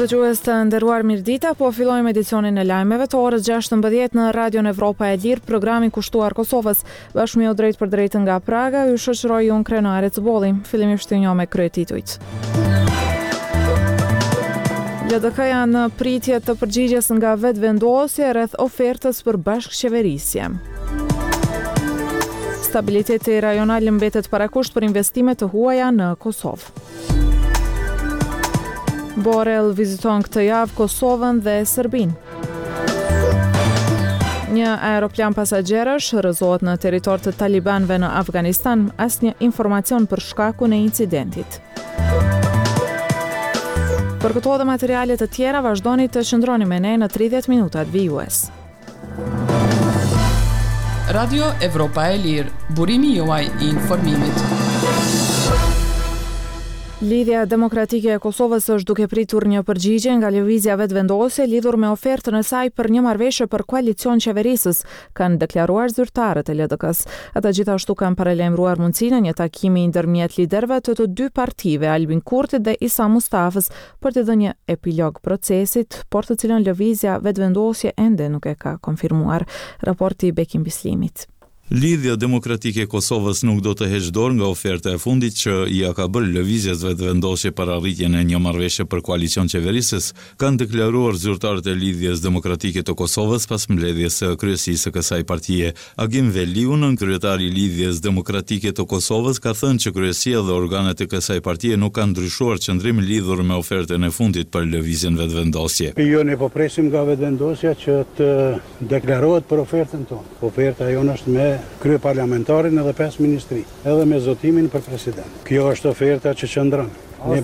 Dëgjues të nderuar, mirëdita, po fillojmë edicionin e lajmeve të orës 16 në Radion Evropa e Lirë, programin kushtuar Kosovës. Bashkë me ju drejt për drejt nga Praga, ju shoqëroj unë Krenare Cëbolli. Fillimisht të njoh me kryetitujt. LDK-ja në pritje të përgjigjes nga vetëvendosje rreth ofertës për bashkëqeverisje. Stabiliteti rajonal mbetet parakusht për investime të huaja në Kosovë. Borrell viziton këtë javë Kosovën dhe Serbinë. Një aeroplan pasagjerësh rrëzohet në territor të talibanëve në Afganistan, asnjë informacion për shkakun e incidentit. Për këto dhe materiale të tjera vazhdoni të qëndroni me ne në 30 minutat vijues. Radio Evropa e Lirë, burimi juaj I informimit. Lidhja Demokratike e Kosovës është duke pritur një përgjigje nga lëvizja vetëvendosje lidhur me ofertën e saj për një marrëveshje për koalicion qeverisës, kanë deklaruar zyrtarët e LDK-s. Ata gjithashtu kanë paralajmëruar mundësinë e një takimi ndërmjet liderëve të dy partive, Albin Kurtit dhe Isa Mustafës, për të dhënë një epilog procesit, por të cilën lëvizja vetëvendosje ende nuk e ka konfirmuar. Raporti Bekim Bislimit. Lidhja Demokratike e Kosovës nuk do të heqë dorë nga oferta e fundit që ia ka bërë lëvizjes vetëvendosje për arritjen e një marrëveshje për koalicion qeverisës, kanë deklaruar zyrtarët e Lidhjes Demokratike të Kosovës pas mbledhjes së kryesisë së kësaj partie. Agim Veliun, kryetari I Lidhjes Demokratike të Kosovës, ka thënë që kryesia dhe organet e kësaj partie nuk kanë ndryshuar qëndrim lidhur me ofertën e fundit për lëvizjen vetëvendosje. Jo, ne po presim nga vetëvendosja që të deklarohet për ofertën tonë. Oferta jonë është me krye parlamentarin edhe 5 ministri, edhe me zotimin për president. Kjo është oferta që qëndron. Ne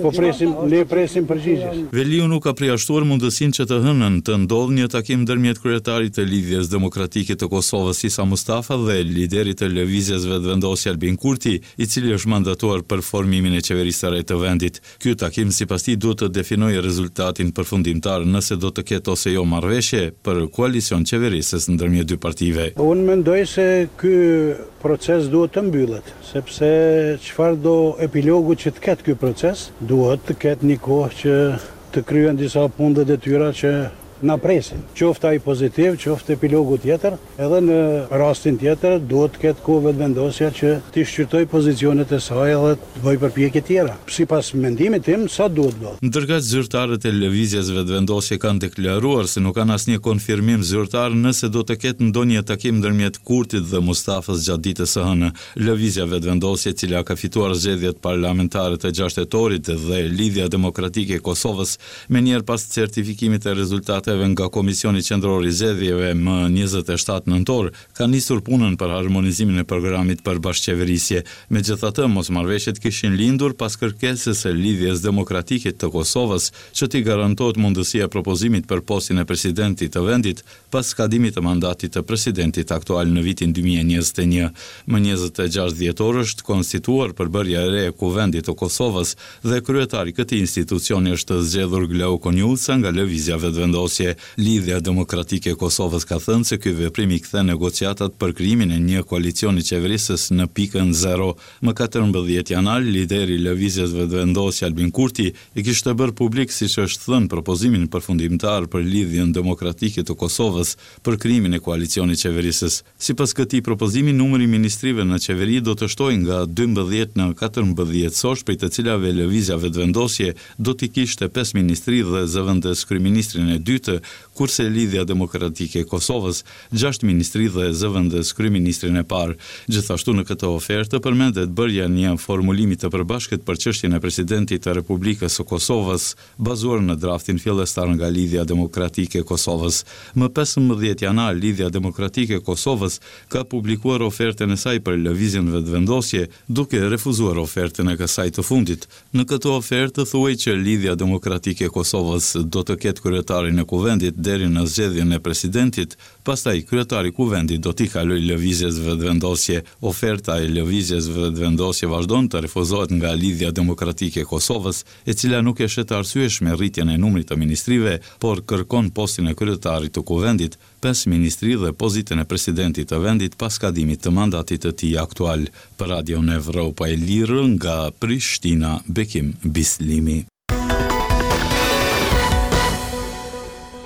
presim përgjigjes. Veliu nuk ka përjashtuar mundësinë që të hënën të ndodhë një takim ndërmjet kryetarit të Lidhjes Demokratike të Kosovës Isa Mustafa dhe liderit të lëvizjes vetëvendosje Albin Kurti, I cili është mandatuar për formimin e qeverisë së re të vendit. Ky takim sipas tij duhet të definojë rezultatin përfundimtar nëse do të ketë ose jo marrëveshje për koalicion qeverisës ndërmjet dy partive. Unë mendoj se ky proces duhet të mbyllet, sepse çfarë do epilogu që të ketë ky proces, duhet të ketë një kohë që të kryen disa punë dhe detyra që na presin. Qoftë ai pozitiv, qoftë epilogu tjetër, edhe në rastin tjetër duhet të ketë kohë vetëvendosja që të shqyrtoj pozicionet e saj edhe të bëjë përpjekje tjera. Sipas mendimit tim, sa duhet do. Ndërkaq zyrtarët e lëvizjes vetëvendosje kanë deklaruar se nuk kanë asnjë konfirmim zyrtar nëse do të ketë ndonjë takim ndërmjet Kurtit dhe Mustafës gjatë ditës së hënë. Lëvizja vetëvendosje, e cila ka fituar zgjedhjet parlamentare të 6 tetorit dhe Lidhja Demokratike e Kosovës, menjëherë pas certifikimit të rezultateve nga Komisioni Qendror I Zgjedhjeve më 27 nëntor, ka nisur punën për harmonizimin e programit për bashkëqeverisje. Megjithatë, mosmarrveshjet kishin lindur pas kërkesës së Lidhjes Demokratike të Kosovës që t'i garantohet mundësia propozimit për postin e presidentit të vendit pas skadimit të mandatit të presidentit aktual në vitin 2021. Më 26 dhjetor është konstituar përbërja e re e Kuvendit të Kosovës dhe kryetari këtij institucioni është zgjedhur Glau Konjulca nga lëvizja vetëvendosje. Lidhja Demokratike e Kosovës ka thënë se ky veprim I kthe negociatat për krijimin e një koalicioni qeverisës në pikën 0. Më 14 janar, lideri I lëvizjes vetëvendosje Albin Kurti I kishte bërë publik, siç është thënë, propozimin përfundimtar për Lidhjen Demokratike të Kosovës për krijimin e koalicionit qeverisës. Sipas këtij propozimi, numri I ministrive në qeveri do të shtojë nga 12 në 14 sosh, prej të cilave lëvizja vetëvendosje do t'i kishte 5 ministri dhe zëvendës kryeministrin e dytë, kurse Lidhja Demokratike e Kosovës 6 ministri dhe zëvendës kryeministrin e parë. Gjithashtu në këtë ofertë përmendet bërja një formulimi të përbashkët për çështjen e presidentit të Republikës së Kosovës, bazuar në draftin fillestar nga Lidhja Demokratike e Kosovës. Më 15 janar, Lidhja Demokratike e Kosovës ka publikuar ofertën e saj për lëvizjen vetëvendosje, duke refuzuar ofertën e kësaj të fundit. Në këtë ofertë thuhej që Lidhja Demokratike e Kosovës do të ketë kryetarin e Kuvendit deri në zgjedhjen e presidentit, pastaj kryetari I Kuvendit do t'i kalojë lëvizjes vetëvendosje. Oferta e lëvizjes vetëvendosje vazhdon të refuzohet nga Lidhja Demokratike e Kosovës, e cila nuk e shet arsyeshme rritjen e numrit të ministrive, por kërkon postin e kryetarit të Kuvendit, 5 ministri dhe pozitën e presidentit të vendit pas skadimit të mandatit të tij aktual. Për Radion Evropa e Lirë nga Prishtina, Bekim Bislimi.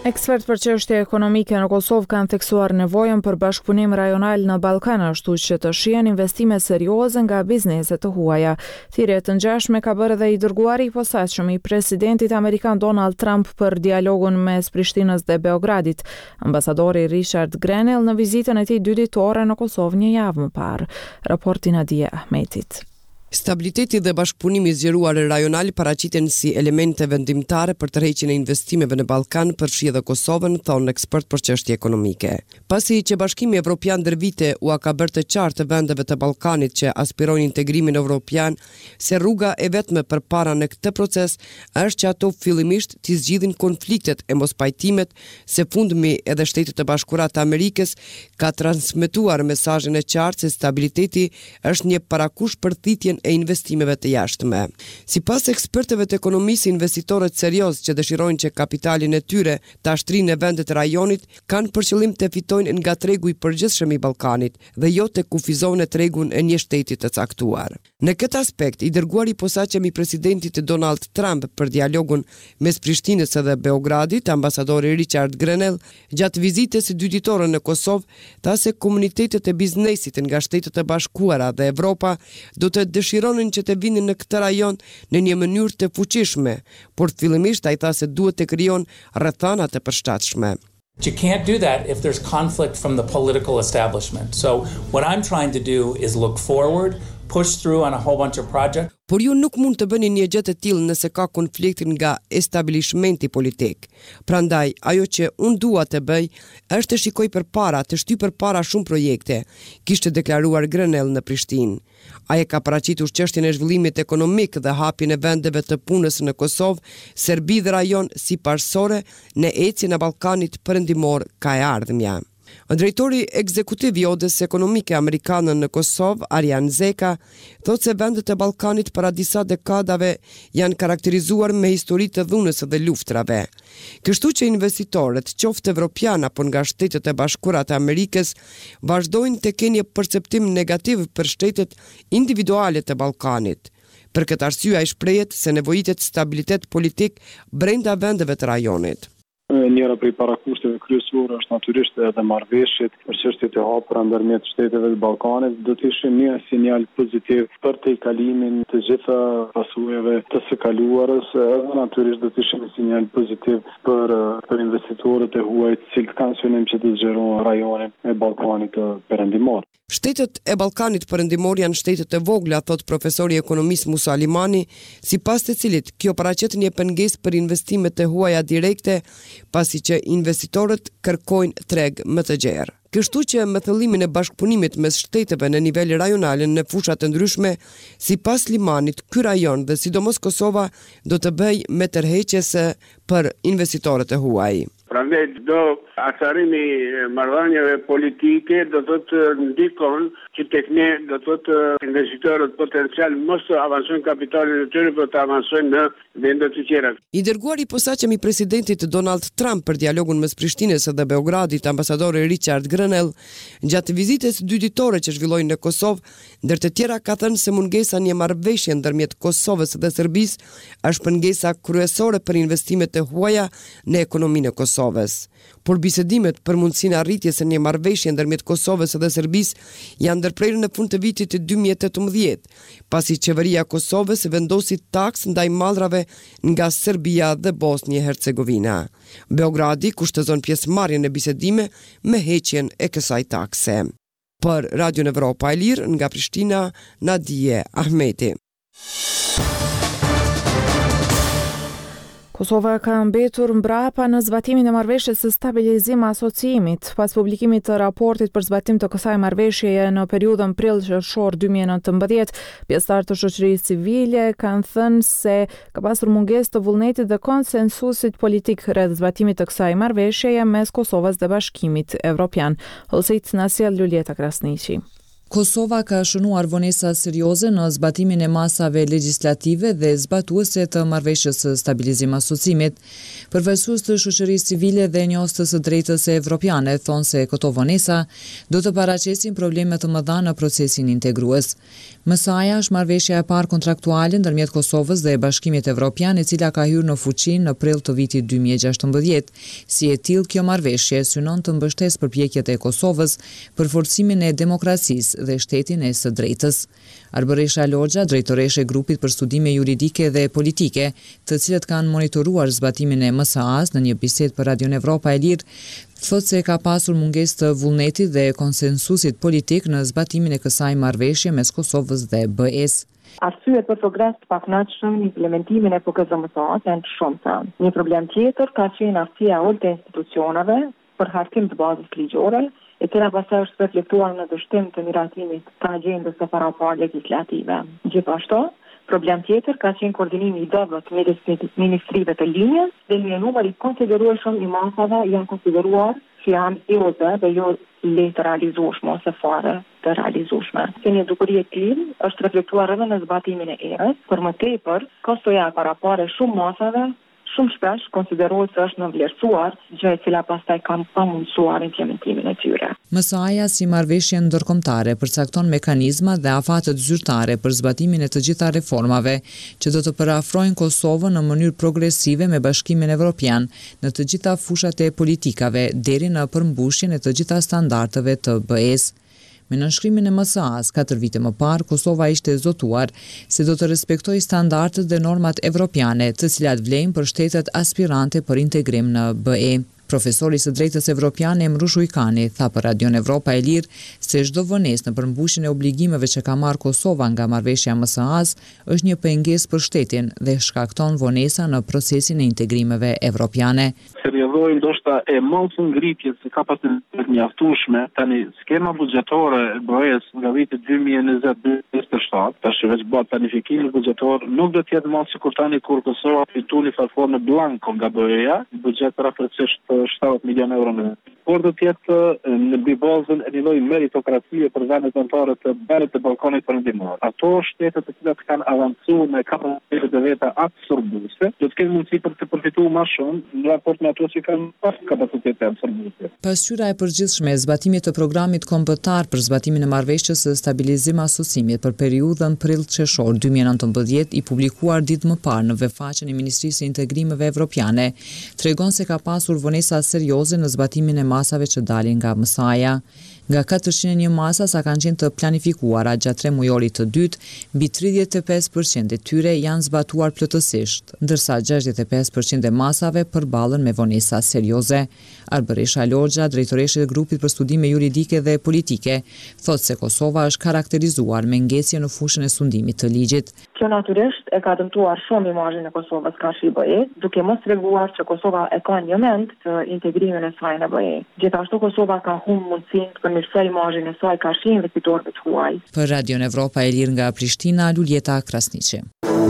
Ekspert për çështje ekonomike në Kosovë kanë theksuar nevojën për bashkëpunim rajonal në Ballkan, ashtu që të shihen investime serioze nga bizneset të huaja. Thirrje të ngjashme ka bërë edhe i dërguari i posaçëm i presidentit amerikan Donald Trump për dialogun mes Prishtinës dhe Beogradit. Ambasadori Richard Grenell në vizitën e tij 2 ditore në Kosovë një javë më parë. Raporti Nadia Ahmetit. Stabiliteti dhe bashkëpunimi zgjeruar rajonal paraqiten si elemente vendimtare për tërheqjen e investimeve në Ballkan, përfshi edhe Kosovën, thonë ekspert për çështje ekonomike. Pasi që Bashkimi Evropian ndër vite ka bërë të qartë vendeve të Ballkanit që aspirojnë integrimin evropian se rruga e vetme përpara në këtë proces është që ato fillimisht të zgjidhin konfliktet e mospajtimet, se fundmi edhe Shtetet e Bashkuara të Amerikës ka transmetuar mesazhin e qartë se stabiliteti është një parakush për thitjen e investimeve të jashtme. Sipas ekspertëve të ekonomisë, investitorët serioz që dëshirojnë që kapitalin e tyre ta shtrinë në vendet e rajonit kanë për qëllim të fitojnë nga tregu i përgjithshëm i Ballkanit dhe jo të kufizojnë tregun e një shteti të caktuar. Në këtë aspekt, i dërguari i posaçëm i presidentit Donald Trump për dialogun mes Prishtinës dhe Beogradit, ambasadori Richard Grenell, gjatë vizitës së 2 ditore në Kosovë, tha se komunitetet e biznesit nga Shtetet e Bashkuara dhe Evropa do të dëshironin që të vinin në këtë rajon në një mënyrë të fuqishme, por fillimisht ai tha se duhet të krijon rrethana të përshtatshme. You can't do that if there's conflict from the political establishment. So what I'm trying to do is look forward, push through on a whole bunch of projects. Por ju nuk mund të bëni një gjë të tillë nëse ka konflikt nga establishmenti politik. Prandaj, ajo që unë dua të bëj është të shikoj përpara, të shtyj përpara shumë projekte, kishte deklaruar Grenell në Prishtinë. Ai ka paraqitur çështjen e zhvillimit ekonomik dhe hapjen e vendeve të punës në Kosovë, Serbi dhe rajon si parsore në ecjen e Ballkanit perëndimor ka e ardhmja. Drejtori ekzekutiv i Odës Ekonomike Amerikane në Kosovë, Arjan Zeka, thotë se vendet e Ballkanit para disa dekadave janë karakterizuar me histori të dhunës dhe luftrave. Kështu që investitorët, qoftë evropian apo nga Shtetet e Bashkuara të Amerikës, vazhdojnë të kenë një perceptim negativ për shtetet individuale të Ballkanit. Për këtë arsye ai shprehet se nevojitet stabilitet politik brenda vendeve të rajonit. Njëra prej parakushteve kryesore është natyrisht edhe marrëveshjet për çështjet e hapura ndërmjet shteteve të Ballkanit, do të ishte një sinjal pozitiv për të kalimin të gjitha pasojave të së kaluarës, edhe natyrisht do të ishte një sinjal pozitiv për investitorët e huaj, të cilët kanë synim që të zgjerojnë rajonin e Ballkanit të perëndimor. Shtetet e Ballkanit perëndimor janë shtetet e vogla, thot profesori ekonomist Musa Alimani, sipas të cilit kjo paraqet një pengesë për investimet e huaja direkte, pasi që investitorët kërkojnë treg më të gjerë. Kështu që me thëllimin e bashkëpunimit mes shteteve në nivel rajonal në fusha të ndryshme, sipas Limanit, ky rajon dhe sidomos Kosova do të bëjë me tërheqëse për investitorët e huaj. Prandaj do acarimi marrëdhënieve politike do të ndikon që tek ne do të investitorët potencial mos të avancojnë kapitalin e tyre, por të avancojnë në vende të tjera. I dërguari i posaçëm i presidentit Donald Trump për dialogun mes Prishtinës dhe Beogradit, ambasadori Richard Grenell, gjatë vizitës 2 ditore që zhvilloi në Kosovë, ndër të tjera ka thënë se mungesa një marrëveshje ndërmjet Kosovës dhe Serbisë është pengesa kryesore për investimet e huaja në ekonominë e Kosovës. Por bisedimet për mundësinë e arritjes së një marrëveshje ndërmjet Kosovës dhe Serbisë janë ndërprerë në fund të vitit të 2018, pasi qeveria e Kosovës vendosi taksë ndaj mallrave nga Serbia dhe Bosnia e Hercegovina. Beogradi kushtozon pjesëmarrjen në bisedime me heqjen e kësaj takse. Për Radio Evropa e Lirë nga Prishtina, Nadia Ahmeti. Kosova ka mbetur mbrapa në zbatimin e marrëveshjes së stabilizim asociimit. Pas publikimit të raportit për zbatim të kësaj marrëveshjeje në periudhën prill-qershor 2019, pjesëtarët të shoqërisë civile kanë thënë se ka pasur mungesë të vullnetit dhe konsensusit politik rreth zbatimit të kësaj marrëveshjeje mes Kosovës dhe Bashkimit Evropian. Holsit na sjell Luljeta Krasniqi. Kosova ka shënuar vonesa serioze në zbatimin e masave legjislative dhe zbatuese të marrëveshjes së stabilizim asociimit. Përfaqësues të shoqërisë civile dhe njohësës së drejtës evropiane thonë se këto vonesa do të paraqesin probleme të mëdha në procesin integrues. Mësaja është marrëveshja e parë kontraktuale ndërmjet Kosovës dhe Bashkimit Evropian, e cila ka hyrë në fuqi në prill të vitit 2016. Si e tillë, kjo marrëveshje synon të mbështesë përpjekjet e Kosovës për forcimin e demokracisë dhe shtetin e së drejtës. Arbëresha Logja, drejtoreshe e grupit për studime juridike dhe politike, të cilët kanë monitoruar zbatimin e MSA-s në një bisedë për Radion Evropa e Lirë, thotë se ka pasur mungesë të vullnetit dhe konsensusit politik në zbatimin e kësaj marrëveshje mes Kosovës dhe BE-s. Arsyet për progres të pakënaqshëm në implementimin e PKZ-MSA-s janë të shumta. Një problem tjetër ka qenë aftësia e ulët e institucioneve për hartim të bazës ligjore, e cila pastaj është reflektuar në dështim të miratimit të agjendës së parapar legislative. Gjithashtu, problem tjetër ka qenë koordinimi i dobët midis ministrive të linjës dhe një numër i konsiderueshëm i masave janë konsideruar që janë ambicioze dhe jo lehtë realizueshme ose fare të realizueshme. Si një dukuri e tillë është reflektuar edhe në zbatimin e erës, për më tepër, kostoja e parapare shumë masave shumë shpesh konsiderohet se është nënvlerësuar, gjë e cila pastaj ka pamundsuar implementimin e tyre. MSA-ja si marrëveshje ndërkombëtare përcakton mekanizma dhe afatet zyrtare për zbatimin e të gjitha reformave që do të përafrojnë Kosovën në mënyrë progresive me Bashkimin Evropian në të gjitha fushat e politikave deri në përmbushjen e të gjitha standardeve të BE-s. Me nënshkrimin e MSA-s 4 vite më parë, Kosova ishte zotuar se do të respektojë standardet dhe normat evropiane, të cilat vlejnë për shtetet aspirante për integrim në BE. Profesori së drejtës evropiane Emrush Ujkani tha për Radion Evropa e Lirë se çdo vonesë në përmbushjen e obligimeve që ka marrë Kosova nga marrëveshja e MSA-s është një pengesë për shtetin dhe shkakton vonesa në procesin e integrimeve evropiane. Seriozoj ndoshta e mos ngritjes së kapacitetit mjaftueshme, tani skema buxhetore e BE-s nga viti 2020-2027, tash veç bëhet planifikimi buxhetor, nuk do të jetë më sikur tani kur Kosova fitoi farfor në blanko nga BE-ja, buxhet rafërcësisht 70 milion euro në vit. Por do të jetë në bazën e një lloji meritokracie për vendet anëtare të Balkanit të Ballkanit Perëndimor. Ato shtete të cilat kanë avancuar me kapacitetet e veta absorbuese, do të kenë mundësi për të përfituar më shumë në raport me ato që kanë pas kapacitete absorbuese. Pasqyra e përgjithshme e zbatimit të programit kombëtar për zbatimin e marrëveshjes së stabilizim asociimit për periudhën prill-qershor 2019 i publikuar ditë më parë në webfaqen e Ministrisë së Integrimeve Evropiane, tregon se ka pasur vonesa serioze në zbatimin e masave që dalin nga MSA-ja. Nga 401 masa sa kanë qenë të planifikuara gjatë 3 mujorit të dytë, mbi 35% e tyre janë zbatuar plotësisht, ndërsa 65% e masave përballen me vonesa serioze. Arbëresha Logja, drejtoreshe e grupit për studime juridike dhe politike, thotë se Kosova është karakterizuar me ngjesje në fushën e sundimit të ligjit. Kjo natyrisht e ka dëmtuar shumë imazhin e Kosovës karshi BE-s, duke mos treguar që Kosova e ka një mend të integrimin e saj në BE. Gjithashtu Kosova ka humbur mundësinë të përmirësojë imazhin e saj karshi investitorëve të huaj. Për Radion Evropa e Lirë nga Prishtina, Luljeta Krasniqi.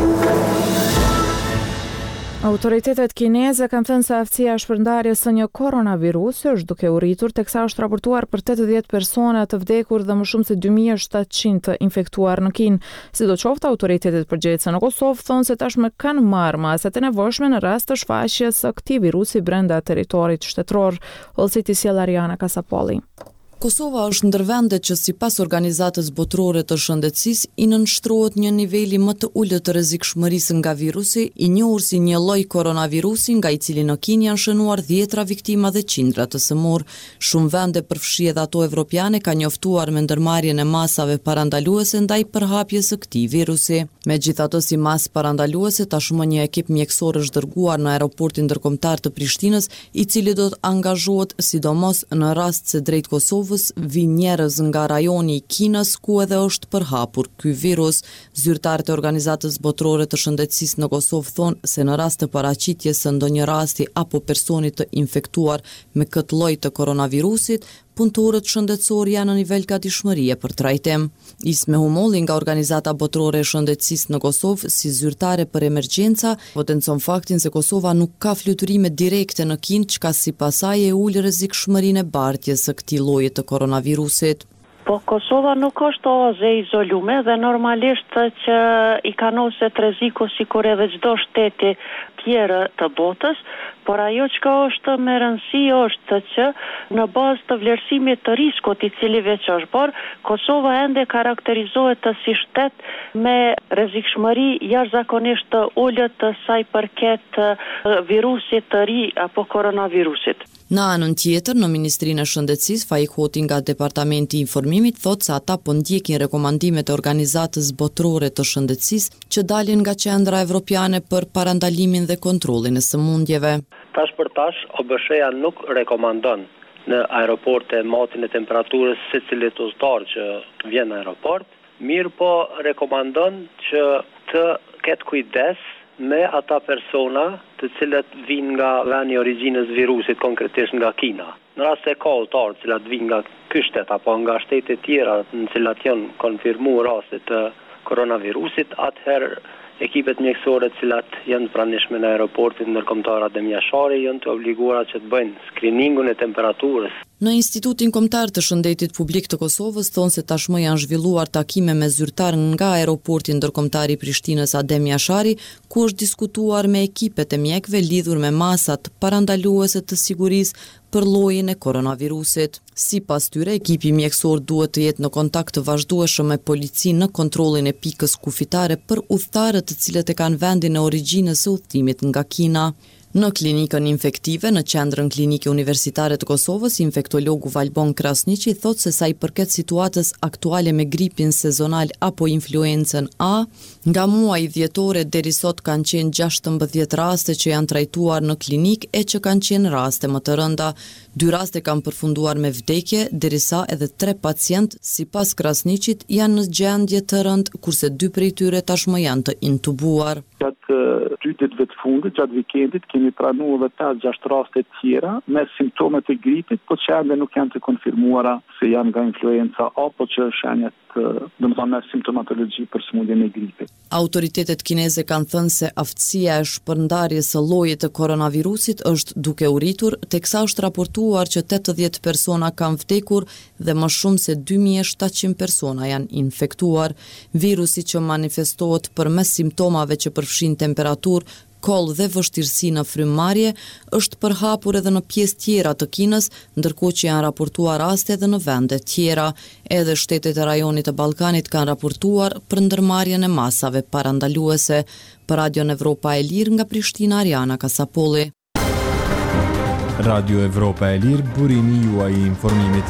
Autoritetet kineze kanë thënë se aftësia e shpërndarjes së një koronavirusi është duke u rritur, teksa është raportuar për 80 persona të vdekur dhe më shumë se 2700 të infektuar në Kinë. Sidoqoftë, autoritetet përgjithëse në Kosovë thonë se tashmë kanë marrë masat e nevojshme në rast të shfaqjes së këtij virusi brenda territorit shtetëror. Olciti sjell Ariana Kasapolli. Kosova është ndër vendet që sipas organizatës botërore të shëndetësisë i nënshtrohet një niveli më të ulët të rrezikshmërisë nga virusi, i njohur si një lloj koronavirusi nga i cili në Kinë janë shënuar 10 viktima dhe qindra të sëmurë. Shumë vende, përfshi edhe ato evropiane, kanë njoftuar me ndërmarrjen e masave parandaluese ndaj përhapjes së këtij virusi. Megjithatë, si masë parandaluese, tashmë një ekip mjekësor është dërguar në aeroportin ndërkombëtar të Prishtinës, i cili do të angazhohet sidomos në rast se drejt Kosovës vi njerëz nga rajoni i Kinës ku edhe është përhapur ky virus. Zyrtarët e Organizatës Botërore të Shëndetësisë në Kosovë thonë se në rast të paraqitjes së ndonjë rasti apo personi të infektuar me këtë lloj të koronavirusit, punëtorët shëndetësor janë në nivel gatishmërie për trajtim. Isme Humolli nga Organizata Botërore e Shëndetësisë në Kosovë si zyrtare për emergjenca potencon faktin se Kosova nuk ka fluturime direkte në Kinë, çka sipas saj e ul rrezikshmërinë e bartjes së këtij lloji të koronavirusit. Po Kosova nuk është oaze izolume dhe normalisht që i kanoset rreziku sikur edhe çdo shteti tjerë të botës, por ajo që është me rëndësi është që në bazë të vlerësimit të riskut i cili veç është bërë, Kosova ende karakterizohet si shtet me rrezikshmëri jashtëzakonisht të ulët sa i përket virusit të ri apo koronavirusit. Në anën tjetër, në Ministrinë e Shëndetësisë, Faik Hoti nga Departamenti i Informimit thotë se ata po ndjekin rekomandimet e Organizatës Botërore të Shëndetësisë që dalin nga Qendra Evropiane për parandalimin dhe kontrollin e sëmundjeve. Tash për tash, OBSH-ja nuk rekomandon në aeroporte matin e temperaturës secilit udhëtar që vjen në aeroport, mirë po rekomandon që të ketë kujdes me ata persona të cilët vinë nga vendi i origjinës virusit, konkretisht nga Kina. Në rast se ka udhëtar të cilat vinë nga ky shtet apo nga shtete tjera në cilat janë konfirmuar raste të koronavirusit, atëherë ekipet mjekësore të cilat janë pranishme në aeroportin ndërkombëtar Adem Jashari janë të obliguara që të bëjnë skriningun e temperaturës. Në Institutin Kombëtar të Shëndetit Publik të Kosovës thonë se tashmë janë zhvilluar takime me zyrtar nga aeroporti ndërkombëtar i Prishtinës Adem Jashari, ku është diskutuar me ekipet e mjekëve lidhur me masat parandaluese të sigurisë për llojin e koronavirusit. Sipas tyre, ekipi mjekësor duhet të jetë në kontakt të vazhdueshëm me policinë në kontrollin e pikës kufitare për udhëtarët të cilët e kanë vendin e origjinës së udhëtimit nga Kina. Në klinikën infektive, në qendrën klinike universitare të Kosovës, infektologu Valbon Krasniqi thotë se sa i përket situatës aktuale me gripin sezonal apo influencën A, nga muaji dhjetor deri sot kanë qenë 16 raste që janë trajtuar në klinik e që kanë qenë raste më të rënda. 2 raste kanë përfunduar me vdekje, derisa edhe 3 pacient, sipas Krasniqit, janë në gjendje të rëndë, kurse 2 prej tyre tashmë janë të intubuar. Gjatë 2 ditëve të fundit, gjatë vikendit, kemi pranuar edhe 5-6 raste të tjera me simptomet e gripit, po që ende nuk janë të konfirmuara se janë nga influenca apo që shenjat me simptomatologji për sëmundjen e gripit. Autoritetet kineze kanë thënë se aftësia e shpërndarjes së llojit të koronavirusit është duke u rritur, teksa është raportuar që 80 persona kanë vdekur dhe më shumë se 2700 persona janë infektuar. Virusi që manifestohet përmes simptomave që përfshin temperaturë, koll dhe vështirësi në frymëmarrje është përhapur edhe në pjesë tjera të Kinës, ndërkohë që janë raportuar raste edhe në vende tjera. Edhe shtetet e rajonit të Ballkanit kanë raportuar për ndërmarrjen e masave parandaluese. Për Radion Evropa e Lirë nga Prishtina, Ariana Kasapolli. Radio Evropa e Lirë, burimi juaj i informimit.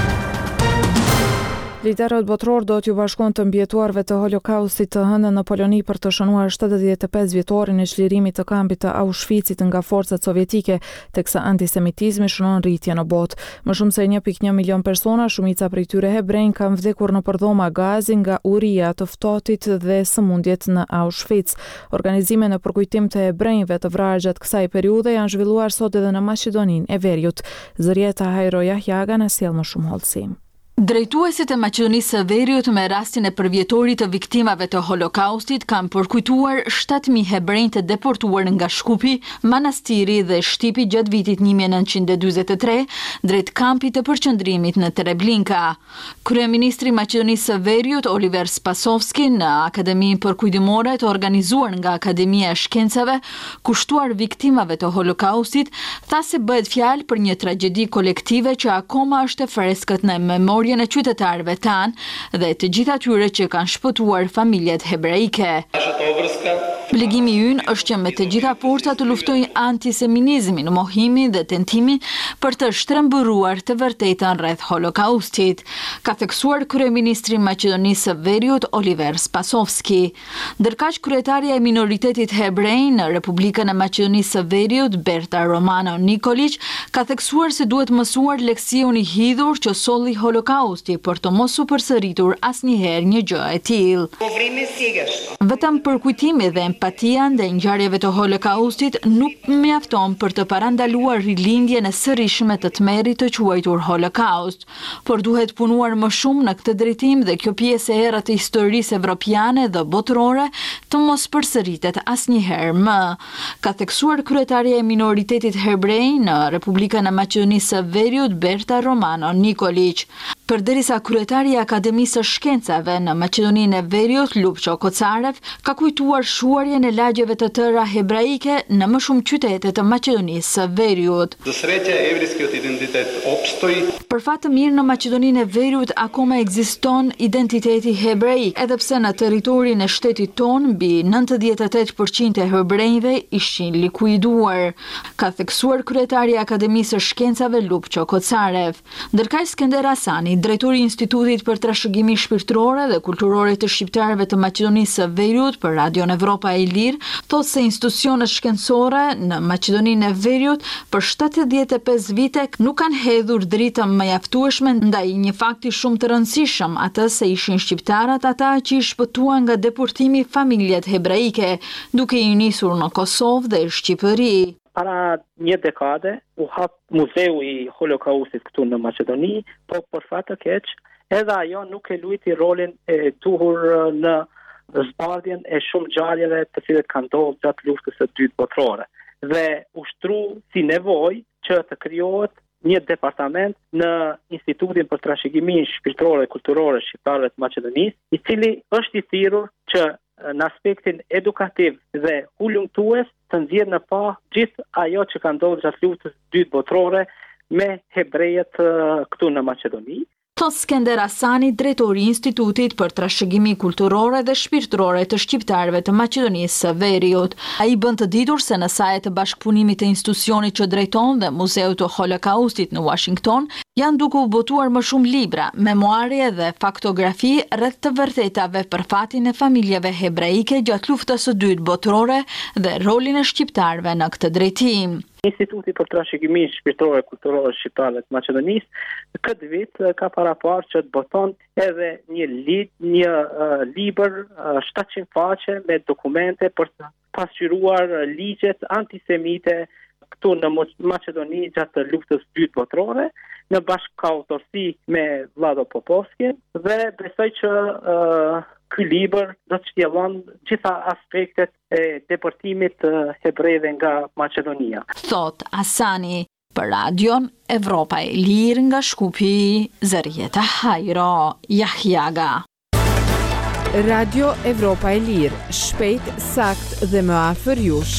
Liderët botror do t'ju bashkojnë të mbjetuarve të holokaustit të hënën në Poloni për të shënuar 75 vjetorin e çlirimit të kampit të Auschwitzit nga forcat sovjetike, teksa antisemitizmi shënon rritje në botë. Më shumë se 1.1 milion persona, shumica prej tyre hebrejnë, kanë vdekur në përdhoma gazi nga uria të ftohtit dhe sëmundjet në Auschwitz. Organizime në përkujtim të hebrejve të vrarë gjatë kësaj periudhe janë zhvilluar sot edhe në Maqedoninë e Veriut. Zërieta Hajro Jahjaga na sjell më shumë hollësim. Drejtuesit e Maqedonisë së Veriut me rastin e përvjetorit të viktimave të holokaustit kanë përkujtuar 7.000 hebrejnë të deportuar nga Shkupi, Manastiri dhe Shtipi gjatë vitit 1943 drejt kampit të përqendrimit në Treblinka. Kryeministri i Maqedonisë së Veriut, Oliver Spasovski, në Akademinë përkujdimore të organizuar nga Akademia e Shkencave, kushtuar viktimave të holokaustit, tha se bëhet fjalë për një tragjedi kolektive që akoma është e freskët në memorje në qytetarëve tanë dhe të gjithë atyre që kanë shpëtuar familjet hebraike. Obligimi ynë është që me të gjitha forcat të luftojnë antisemitizmin, mohimin dhe tentimin për të shtrembëruar të vërtetën rreth holokaustit, ka theksuar kryeministri i Maqedonisë së Veriut Oliver Spasovski. Ndërkaq kryetaria e minoritetit hebrej në Republikën e Maqedonisë së Veriut, Berta Romano Nikolić, ka theksuar se duhet mësuar leksion i hidhur që solli holokausti për të mos u përsëritur asnjëherë një gjë e tillë. Vetëm përkujtimi dhe Empatia ndaj ngjarjeve të Holokaustit nuk mjafton për të parandaluar rilindjen e sërishme të tmerrit të quajtur Holokaust, por duhet punuar më shumë në këtë drejtim dhe kjo pjesë e errët të historisë evropiane dhe botërore të mos përsëritet asnjëherë më, ka theksuar kryetaria e minoritetit hebrej në Republikën e Maqedonisë së Veriut Berta Romano Nikolić. Përderisa kryetari i Akademisë së Shkencave në Maqedoninë e Veriut Lupço Kocarev ka kujtuar shuarjen e lagjeve të tëra hebraike në më shumë qytete të Maqedonisë së Veriut. Për fat të mirë në Maqedoninë e Veriut akoma ekziston identiteti hebraik, edhe pse në territorin e shtetit ton mbi 98% e hebrejve ishin likuiduar, ka theksuar kryetari i Akademisë së Shkencave Lupço Kocarev. Ndërkaq Skender Hasani, drejtori i Institutit për Trashëgimi Shpirtërore dhe Kulturore të Shqiptarëve të Maqedonisë së Veriut për Radion Evropa e Lirë, thotë se institucionet shkencore në Maqedoninë e Veriut për 75 vite nuk kanë hedhur dritën më mjaftueshme ndaj një fakti shumë të rëndësishëm, atë se ishin shqiptarët ata që i shpëtuan nga deportimi familjet hebraike, duke i nisur në Kosovë dhe Shqipëri. Para një dekade u hap muzeu i Holokaustit këtu në Maqedoni, po për fat të keq, edhe ajo nuk e luajti rolin e duhur në zbardhjen e shumë ngjarjeve të cilat kanë ndodhur gjatë luftës së dytë botërore dhe ushtru si nevojë që të krijohet një departament në Institutin për Trashëgiminë Shpirtërore dhe Kulturore Shqiptarëve të Maqedonisë, i cili është i thirrur që në aspektin edukativ dhe hulumtues të nxjerrë në pa gjithë ajo që ka ndodhur gjatë luftës së dytë botërore me hebrejët këtu në Maqedoni. Thot Skender Hasani, drejtori i Institutit për Trashëgimi Kulturore dhe Shpirtërore të Shqiptarëve të Maqedonisë së Veriut. Ai bën të ditur se në sajet të bashkëpunimit të institucionit që drejton dhe Muzeut të Holokaustit në Washington janë duke u botuar më shumë libra, memoare dhe faktografi rreth të vërtetave për fatin e familjeve hebraike gjatë luftës së dytë botërore dhe rolin e shqiptarëve në këtë drejtim. Instituti për Trashëgiminë Shpirtërore Kulturore Shqiptare të Maqedonisë këtë vit ka paraparë që të boton edhe një libër 700 faqe me dokumente për të pasqyruar ligjet antisemite këtu në Maqedoni gjatë luftës së dytë botërore në bashkëautorsi me Vlado Popovski dhe besoj që ky libër do të shtjellon gjitha aspektet e deportimit të hebrejve nga Maqedonia. Thot Hasani, për Radion Evropa e Lirë nga Shkupi, Zarieta Hajro Jahjaga. Radio Evropa e Lirë, shpejt, sakt dhe më afër jush.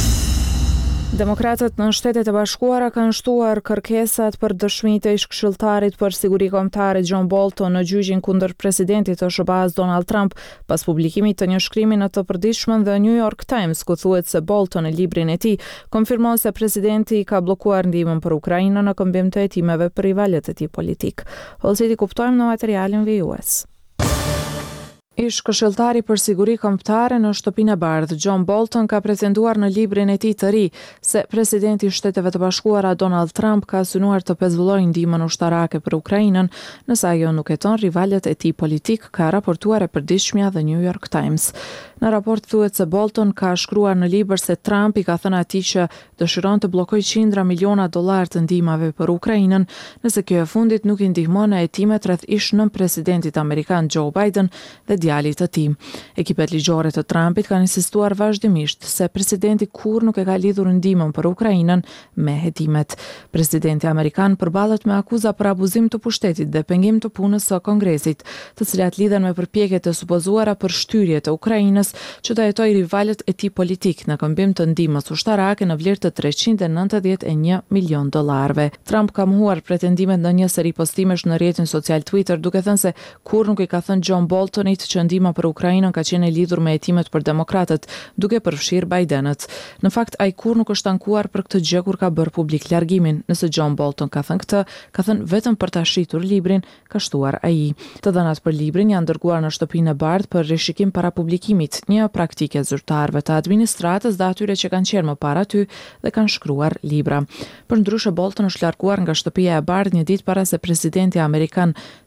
Demokratët në Shtetet e Bashkuara kanë shtuar kërkesat për dëshmitë e ish-këshilltarit për siguri kombëtare John Bolton në gjyqin kundër presidentit të SBA-s Donald Trump pas publikimit të një shkrimi në të përditshmen The New York Times ku thuhet se Bolton në librin e tij konfirmon se presidenti ka bllokuar ndihmën për Ukrainën në këmbim të hetimeve për rivalët e tij politik. Hollësi kuptojmë në materialin vijues. Ish-këshilltari për siguri kombëtare në Shtëpinë e Bardhë, John Bolton, ka pretenduar në librin e tij të ri se presidenti i Shteteve të Bashkuara Donald Trump ka synuar të pezulojë ndihmën ushtarake për Ukrainën, nëse ajo nuk heton rivalët e tij politik, ka raportuar e përditshmja The New York Times. Në raport thuhet se Bolton ka shkruar në libër se Trump i ka thënë atij që dëshiron të bllokojë qindra miliona dollar të ndihmave për Ukrainën, nëse kjo e fundit nuk i ndihmon në hetimet rreth ish-nën presidentit amerikan Joe Biden dhe djalit të tij. Ekipet ligjore të Trumpit kanë insistuar vazhdimisht se presidenti kurrë nuk e ka lidhur ndihmën për Ukrainën me hetimet. Presidenti amerikan përballet me akuza për abuzim të pushtetit dhe pengim të punës së Kongresit, të cilat lidhen me përpjekjet e supozuara për shtyrje të Ukrainës që të hetojë rivalët e tij politik në këmbim të ndihmës ushtarake në vlerë të $391 milion. Trump ka mohuar pretendimet në një seri postimesh në rrjetin social Twitter, duke thënë se kurrë nuk i ka thënë John Boltonit që ndihma për Ukrainën ka qenë e lidhur me hetimet për demokratët, duke përfshirë Bidenët. Në fakt, ai kurrë nuk është ankuar për këtë gjë kur ka bërë publik largimin. Nëse John Bolton ka thënë këtë, ka thënë vetëm për ta shitur librin, ka shtuar ai. Të dhënat për librin janë dërguar në Shtëpinë e Bardhë për rishikim para publikimit, një praktike zyrtarëve të administratës dhe atyre që kanë qenë më para ty dhe kanë shkruar libra. Përndryshe, Bolton është larguar nga Shtëpia e Bardhë një ditë para se presidenti amerikan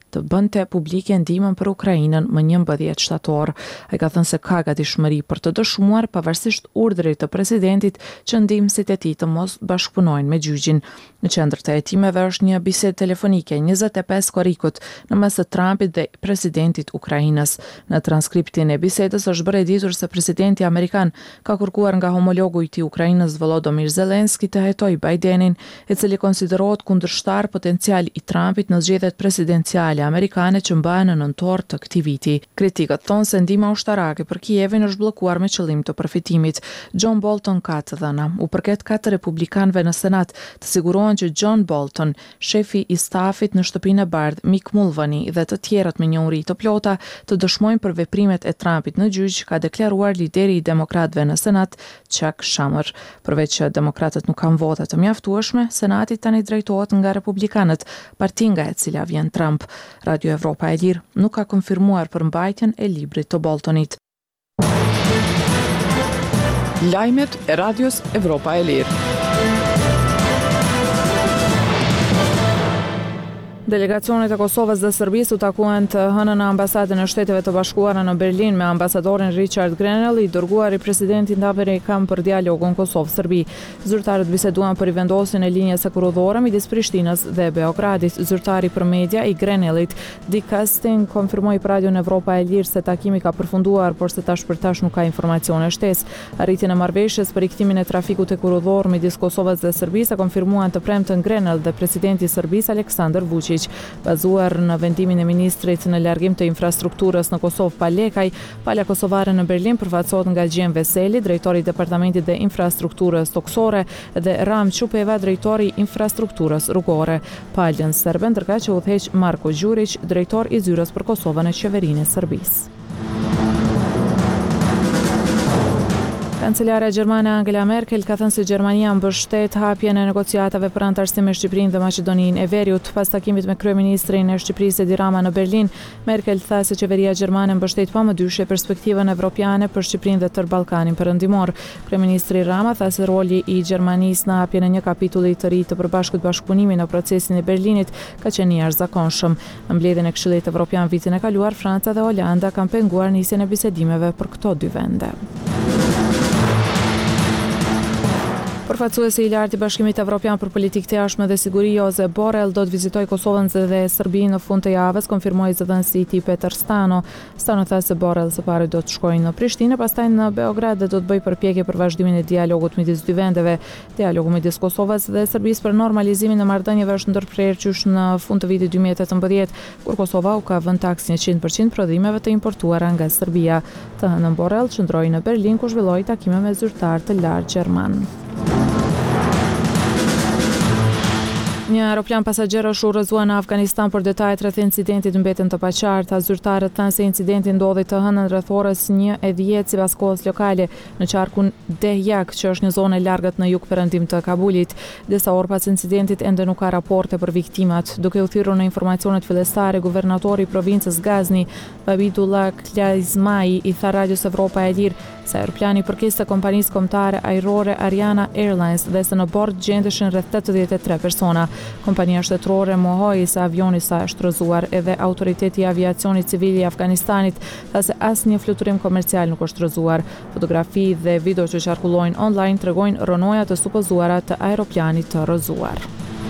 të bënte publike ndihmën për Ukrainën më 11 shtator. Ai ka thënë se ka gatishmëri për të dëshmuar pavarësisht urdhrit të presidentit që ndihmësit e tij të mos bashkëpunojnë me gjyqin. Në qendër të hetimeve është një bisedë telefonike 25 korrikut në mes të Trumpit dhe presidentit Ukrainës. Në transkriptin e bisedës është bërë e ditur se presidenti amerikan ka kërkuar nga homologu i tij Ukrainës Volodymyr Zelensky të hetojë Bidenin, i cili konsiderohet kundërshtar potencial i Trumpit në zgjedhjet presidenciale amerikane që mbahen në nëntor të këtij viti. Kritikët thonë se ndihma ushtarake për Kievin është bllokuar me qëllim të përfitimit. John Bolton ka të dhëna. U përket 4 republikanëve në Senat të sigurohen që John Bolton, shefi i stafit në Shtëpinë e Bardhë, Mick Mulvaney dhe të tjerët me njohuri të plota të dëshmojnë për veprimet e Trumpit në gjyq, ka deklaruar lideri i demokratëve në Senat, Chuck Schumer. Përveç që demokratët nuk kanë vota të mjaftueshme, Senati tani drejtohet nga republikanët, parti nga e cila vjen Trump. Radio Evropa e Lirë nuk ka konfirmuar përmbajtjen e librit të Boltonit. Lajmet e Radios Evropa e Lirë. Delegacionet e Kosovës dhe Serbisë u takuan të hënën në ambasadën e Shteteve të Bashkuara në Berlin me ambasadorin Richard Grenell, i dërguar i presidentit amerikan për dialogun Kosovë-Serbi. Zyrtarët biseduan për i vendosjen e linjës kurudhore midis Prishtinës dhe Beogradit. Zyrtari për media i Grenellit, Dick Hastings, konfirmoi për Radion Evropa e Lirë se takimi ka përfunduar, por se tash për tash nuk ka informacione shtesë. Arritjen e marrëveshjes për riktimin e trafikut e kurudhor midis Kosovës dhe Serbisë konfirmuan të premten Grenell dhe presidenti i Serbisë Aleksandar Vučić. Bazuar në vendimin e ministrit në largim të infrastrukturës në Kosovë Palekaj, Palja Kosovare në Berlin përfaqësohet nga Gjem Veseli, drejtori i Departamentit të Infrastrukturës Toksore, dhe Ram Çupeva, drejtori i infrastrukturës rrugore. Paljen serbe ndërka që udhëheq Marko Gjurić, drejtor i zyrës për Kosovën e qeverinë e Serbisë. Kancelare gjermane Angela Merkel ka thënë se Gjermania mbështet hapjen e negociatave për antarësim me Shqipërinë dhe Maqedoninë e Veriut. Pas takimit me kryeministrin e Shqipërisë Edi Rama në Berlin, Merkel tha se qeveria gjermane mbështet pamodyshje perspektivën evropiane për Shqipërinë dhe tërë Ballkanin perëndimor. Kryeministri Rama tha se roli i Gjermanisë në hapjen e një kapitulli të ri të përbashkët bashkëpunimi në procesin e Berlinit ka qenë i jashtëzakonshëm. Në mbledhjen e Këshillit Evropian vitin e kaluar, Franca dhe Holanda kanë penguar nisjen e bisedimeve për këto dy vende. Përfaqësuesi i lartë i Bashkimit Evropian për Politikë të Jashtme dhe Siguri Josep Borrell do të vizitojë Kosovën dhe Serbinë në fund të javës, konfirmoi zëdhënësi i tij Peter Stano. Stano tha se Borrell së pari do të shkojë në Prishtinë, pastaj në Beograd dhe do të bëjë përpjekje për vazhdimin e dialogut midis dy vendeve. Dialogu midis Kosovës dhe Serbisë për normalizimin e marrëdhënieve është ndërprerë qysh në fund të vitit 2018, kur Kosova u ka vënë taksin 100% prodhimeve të importuara nga Serbia. Të hënën Borrell qëndroi në Berlin ku zhvilloi takime me zyrtar të lartë gjerman. Një aeroplan pasagjerësh u rrëzua në Afganistan, por detajet rreth incidentit mbeten të paqarta. Zyrtarët thanë se incidenti ndodhi të hënën rreth orës 1:10 sipas kohës lokale në qarkun Dehyak, që është një zonë e largët në jug perëndim të Kabulit. Disa orë pas incidentit ende nuk ka raporte për viktimat. Duke u thirrur në informacionet fillestare, guvernatori i provincës Gazni, Babidullah Klazmai, i tha Radios Evropa e Lirë se aeroplani përkiste kompanisë kombëtare ajrore Ariana Airlines dhe se në bord gjendeshin rreth 83 persona. Kompania shtetërore mohoi se avioni sa është rrëzuar, edhe autoriteti i aviacionit civil i Afganistanit tha se asnjë fluturim komercial nuk është rrëzuar. Fotografi dhe video që qarkullojnë online tregojnë rënoja të supozuara të aeroplanit të rrëzuar.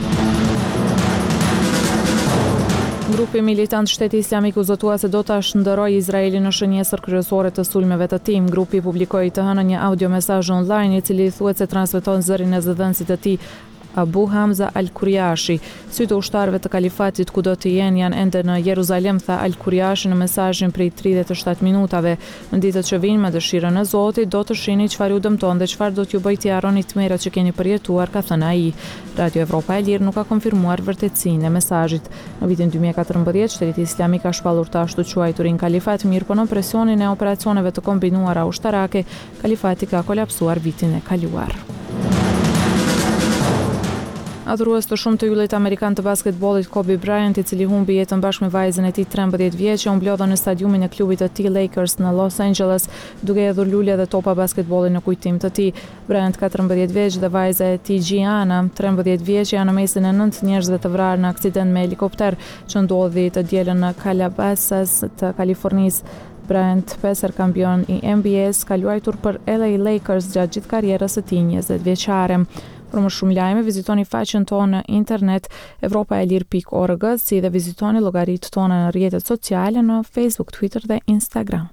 Grupi militant Shteti Islamik u zotua se do ta shndërrojë Izraelin në shënjesër kryesore të sulmeve të tij. Grupi publikoi të hënën një audiomesazh online i cili thuhet se transmeton zërin e zëdhënësit të tij, Abu Hamza Al-Kuriashi. Sytë ushtarëve të kalifatit kudo të jenë janë ende në Jeruzalem, tha Al-Kuriashi në mesazhin prej 37 minutave. Në ditët që vijnë, me dëshirën e Zotit, do të shihni çfarë u dëmton dhe çfarë do t'ju bëjë t'i harroni tmerrat që keni përjetuar, ka thënë ai. Radio Evropa e Lirë nuk ka konfirmuar vërtetësinë e mesazhit. Në vitin 2014, Shteti Islamik ka shpallur të ashtu quajturin kalifat, mirë po në presionin e operacioneve të kombinuara ushtarake, kalifati ka kolapsuar vitin e kaluar. Adhurues të shumë të yllit amerikan të basketbollit Kobe Bryant, i cili humbi jetën bashkë me vajzën e tij 13 vjeçe, u mblodha në stadiumin e klubit të tij Lakers në Los Angeles, duke hedhur lule dhe topa basketbolli në kujtim të tij. Bryant 14 vjeç dhe vajza e tij Gianna 13 vjeç janë në mesin e 9 njerëzve të vrarë në aksident me helikopter që ndodhi të dielën në Calabasas të Kalifornisë. Bryant, 5 kampion i NBA-s, ka luajtur për LA Lakers gjatë gjithë karrierës së tij 20 vjeçare. Për më shumë lajme, vizitoni faqen tonë në internet evropaelir.org, si dhe vizitoni llogaritë tona në rrjetet sociale në Facebook, Twitter dhe Instagram.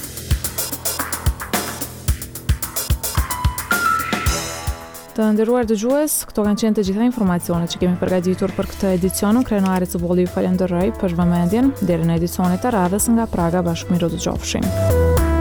Të nderuar dëgjues, këto kanë qenë të gjitha informacionet që kemi përgatitur për këtë edicion. Krenarit së bolli ju falenderoj për vëmendjen. Deri në edicionet e radhës nga Praga, bashkë miru dëgjofshim.